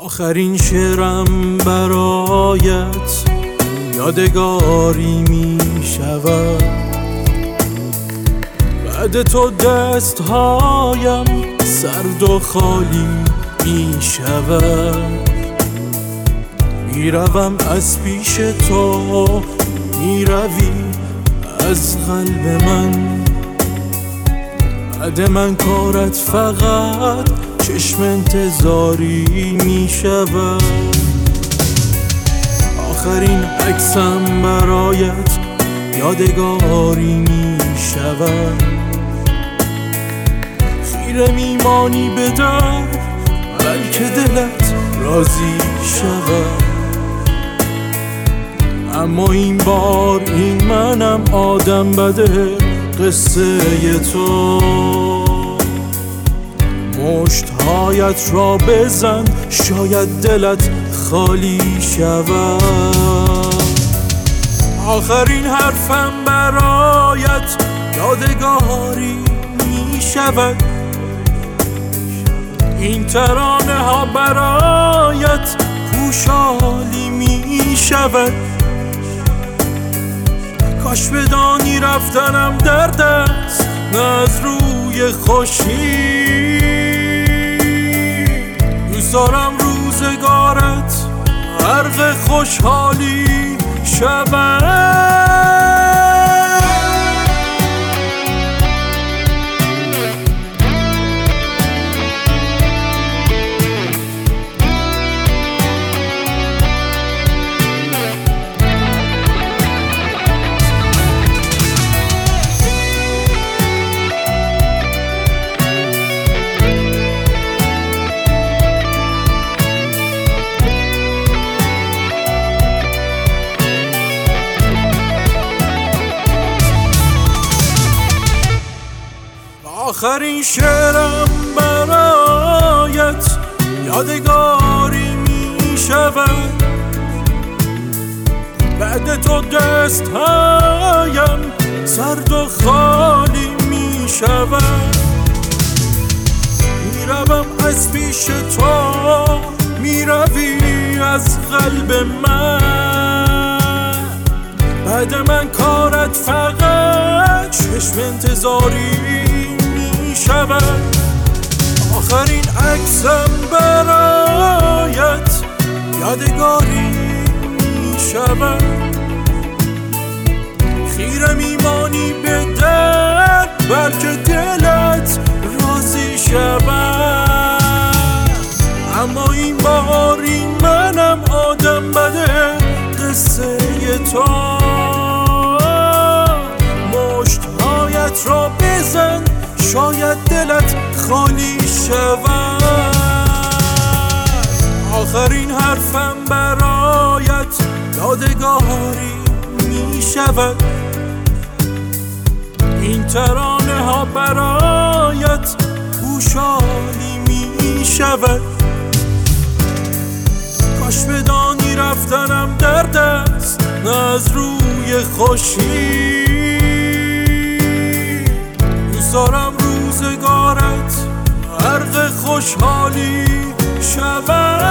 آخرین شعرم برایت یادگاری می شود. بعد تو دستهایم سرد و خالی می شود. میروم از پیش تو، میروی از قلب من. بعد من کارت فقط چشم انتظاری می شود. آخرین عکسم برایت یادگاری می شود. خیره میمانی به در بلکه دلت راضی شود. اما این بار این منم آدم بده قصه تو. مشتهایت را بزن شاید دلت خالی شود. آخرین حرفم برایت یادگاری می شود. این ترانه ها برایت خوشحالی می شود. کاش بدانی رفتنم درد است نه از روی خوشی. دوست دارم روزگارت غرق خوشحالی شود. آخرین شعرم برایت یادگاری می شود. بعد تو دستهایم سرد و خالی می شود. میروم از پیش تو، میروی از قلب من. بعد من کارت فقط چشم انتظاری شود. آخرین عکسم برایت یادگاری می شود. خیره میمانی به در بلکه دلت راضی شود. اما این بار این منم آدم بده قصه تو. مشتهایت را بزن شاید دلت خالی شود. آخرین حرفم برایت یادگاری می شود. این ترانه ها برایت خوشحالی می شود. کاش بدانی رفتنم درد است نه از روی خوشی. دوست دارم روزگارت غرق خوشحالی شود.